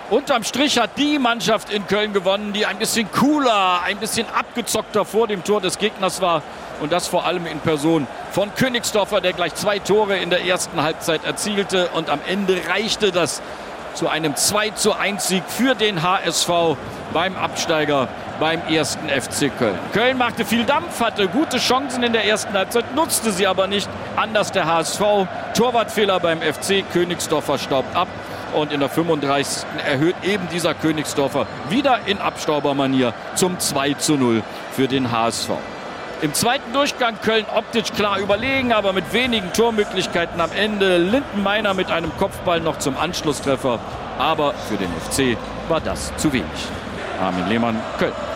Unterm Strich hat die Mannschaft in Köln gewonnen, die ein bisschen cooler, ein bisschen abgezockter vor dem Tor des Gegners war. Und das vor allem in Person von Königsdorfer, der gleich 2 Tore in der ersten Halbzeit erzielte. Und am Ende reichte das zu einem 2:1 Sieg für den HSV beim Absteiger, beim 1. FC Köln. Köln machte viel Dampf, hatte gute Chancen in der ersten Halbzeit, nutzte sie aber nicht. Anders der HSV. Torwartfehler beim FC. Königsdorfer staubt ab. Und in der 35. erhöht eben dieser Königsdorfer wieder in Abstaubermanier zum 2:0 für den HSV. Im zweiten Durchgang Köln optisch klar überlegen, aber mit wenigen Tormöglichkeiten am Ende. Lindenmeiner mit einem Kopfball noch zum Anschlusstreffer. Aber für den FC war das zu wenig. Armin Lehmann, Köln.